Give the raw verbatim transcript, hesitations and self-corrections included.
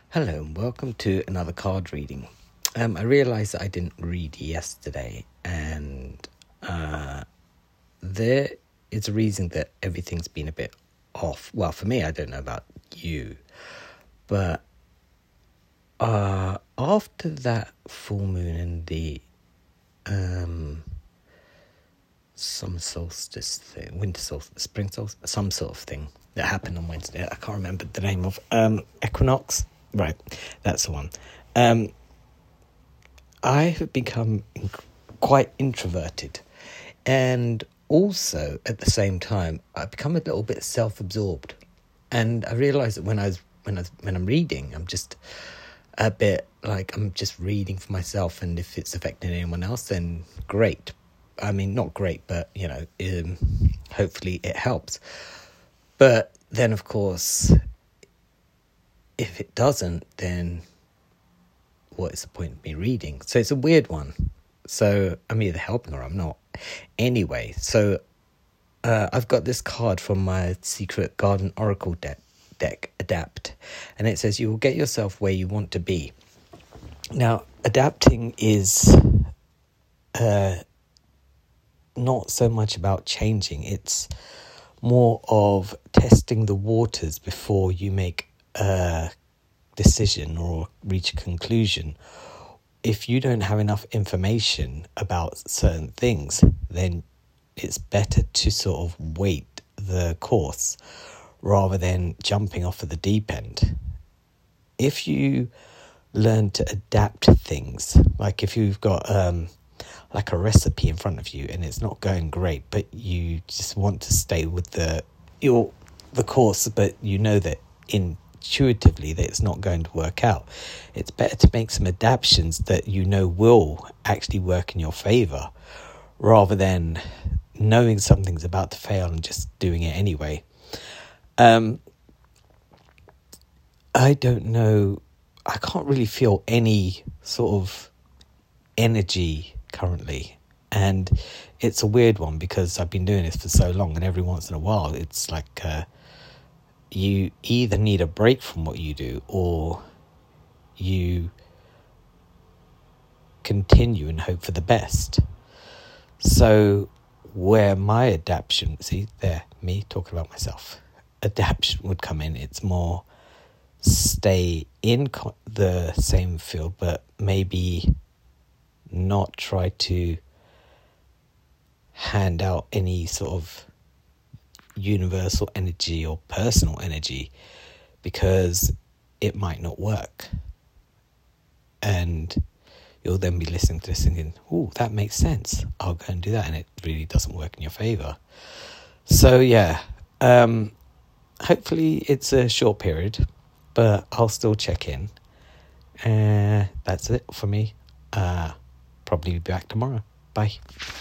Hello and welcome to another card reading. Um, I realised that I didn't read yesterday, and uh, there is a reason that everything's been a bit off. Well, for me, I don't know about you, but uh, after that full moon and the um, summer solstice thing, winter solstice, spring solstice, some sort of thing that happened on Wednesday, I can't remember the name of um, equinox. Right, that's the one. Um, I have become inc- quite introverted, and also at the same time, I've become a little bit self-absorbed. And I realise that when I was when I when I'm reading, I'm just a bit like I'm just reading for myself, and if it's affecting anyone else, then great. I mean, not great, but you know, um, hopefully it helps. But then, of course, if it doesn't, then what is the point of me reading? So it's a weird one. So I'm either helping or I'm not. Anyway, so uh, I've got this card from my Secret Garden Oracle deck, deck, Adapt. And it says, you will get yourself where you want to be. Now, adapting is uh, not so much about changing. It's more of testing the waters before you make a decision or reach a conclusion. If you don't have enough information about certain things, then it's better to sort of wait the course rather than jumping off of the deep end. If you learn to adapt things, like if you've got um, like a recipe in front of you and it's not going great, but you just want to stay with the your the course, but you know that in intuitively that it's not going to work out, it's better to make some adaptations that you know will actually work in your favor, rather than knowing something's about to fail and just doing it anyway. Um, I don't know, I can't really feel any sort of energy currently, and it's a weird one because I've been doing this for so long, and every once in a while it's like uh, you either need a break from what you do or you continue and hope for the best. So where my adaptation, see there, me talking about myself, adaptation would come in, it's more stay in co- the same field, but maybe not try to hand out any sort of universal energy or personal energy, because it might not work, and you'll then be listening to this thinking, oh, that makes sense, I'll go and do that, and it really doesn't work in your favor. So yeah, um hopefully it's a short period, but I'll still check in. Uh that's it for me. Uh probably be back tomorrow. Bye.